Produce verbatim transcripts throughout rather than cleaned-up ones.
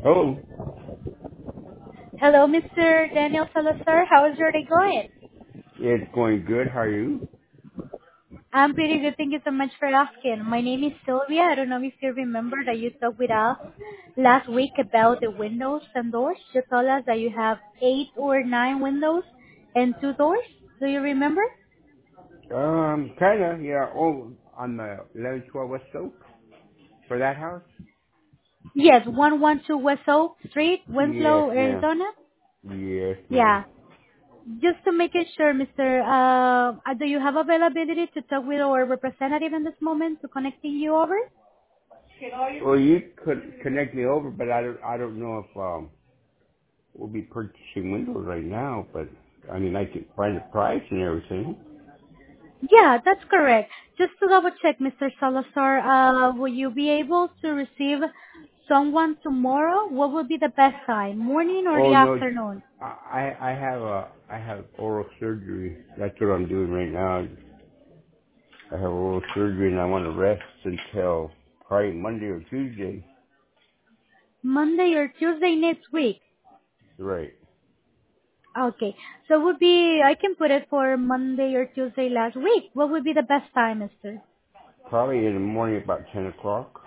Oh, Hello, Mister Daniel Salazar. How is your day going? it's going good. How are you? I'm pretty good. Thank you so much for asking. My name is Sylvia. I don't know if you remember that you talked with us last week about the windows and doors. You told us that you have eight or nine windows and two doors. Do you remember? Um, kinda, yeah. Oh, on the eleven twelve West Oak for that house? Yes, one one two West Oak Street, Yes, Winslow, ma'am. Arizona. Yes, ma'am. Yeah. Just to make it sure, Mister Uh, uh, do you have availability to talk with our representative in this moment to connecting you over? Well, you could connect me over, but I don't. I don't know if um we'll be purchasing windows right now. But I mean, I could find a price and everything. Yeah, that's correct. Just to double check, Mister Salazar, uh, will you be able to receive someone tomorrow? What would be the best time, morning or the Oh no, afternoon? I I I have a I have oral surgery. That's what I'm doing right now. I have oral surgery and I want to rest until probably Monday or Tuesday. Monday or Tuesday next week? Right. Okay, so would be, I can put it for Monday or Tuesday last week. What would be the best time, Mister Probably in the morning about ten o'clock.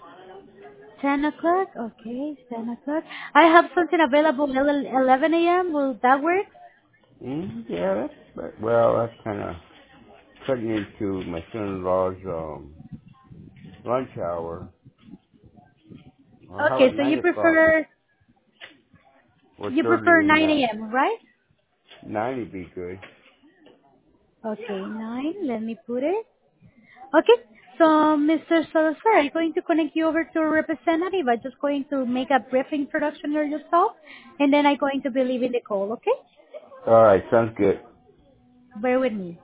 ten o'clock? Okay, ten o'clock. I have something available at eleven a m. Will that work? Mm, yeah, that's, but, well, that's kind of cutting into my son-in-law's um, lunch hour. Or how Okay, about so nine you o'clock? prefer, We're you prefer surgery in nine that. a m, right? nine would be good. Okay, nine. Let me put it. Okay. So, Mister Salazar, I'm going to connect you over to a representative. I'm just going to make a brief introduction of yourself, and then I'm going to be leaving the call, okay? All right, sounds good. Bear with me.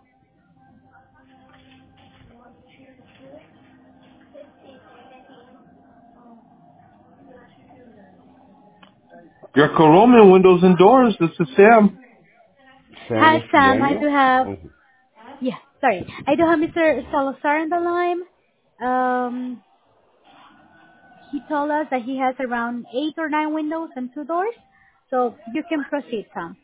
Greco-Roman windows and doors. This is Sam. Sam, Hi, this is Sam. I Daniel. do have, Oh, yeah, sorry. I do have Mister Salazar on the line. Um, he told us that he has around eight or nine windows and two doors. So, you can proceed, Sam.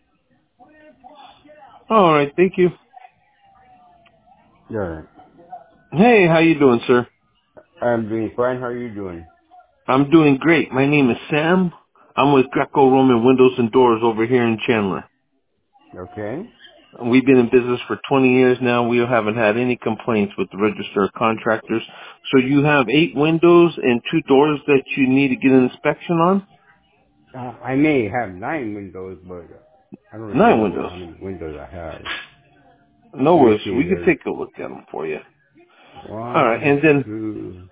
All right, thank you. all right. Hey, how you doing, sir? I'm doing fine. How are you doing? I'm doing great. My name is Sam. I'm with Greco-Roman Windows and Doors over here in Chandler. Okay. We've been in business for twenty years now. We haven't had any complaints with the register of contractors. So you have eight windows and two doors that you need to get an inspection on? Uh, I may have nine windows, but I don't Nine remember windows. how many windows I have. No Let me worries. see. We can There's take a look at them for you. All right, one, and then, two,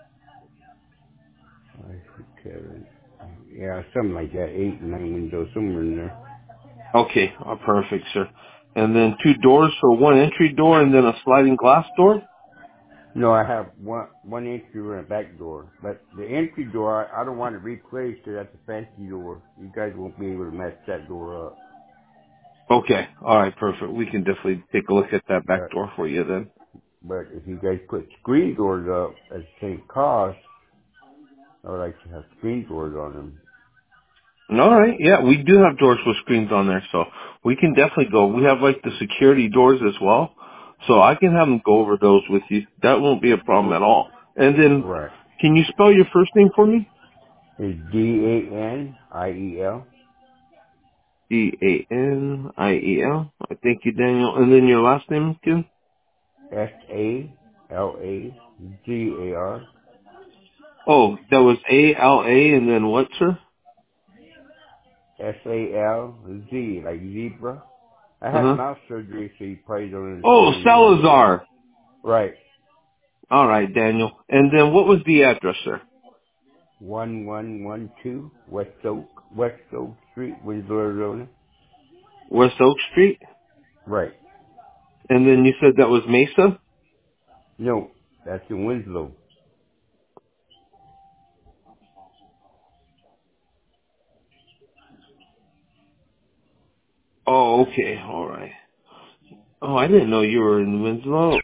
five, six, seven. Yeah, something like that. Eight, nine windows, somewhere in there. okay, oh, perfect, sir. And then two doors, so one entry door and then a sliding glass door? No, I have one one entry door and a back door. But the entry door, I, I don't want to replace because that's a fancy door. You guys won't be able to mess that door up. Okay. All right. Perfect. We can definitely take a look at that back But door for you then. but if you guys put screen doors up at the same cost, I would like to have screen doors on them. All right. Yeah, we do have doors with screens on there, so we can definitely go. We have like the security doors as well, so I can have them go over those with you. That won't be a problem at all. And then, Right. can you spell your first name for me? It's D A N I E L D A N I E L. Thank you, Daniel. And then your last name, again? S A L A G A R Oh, that was A L A, and then what, sir? S A L Z like zebra. I Uh had huh. mouth surgery, so you probably don't Oh, understand me when I say Salazar. right. All right, Daniel. And then what was the address, sir? One one one two West Oak West Oak Street, Winslow, Arizona. West Oak Street. Right. And then you said that was Mesa? No, that's in Winslow. Oh, okay. All right. Oh, I didn't know you were in Winslow.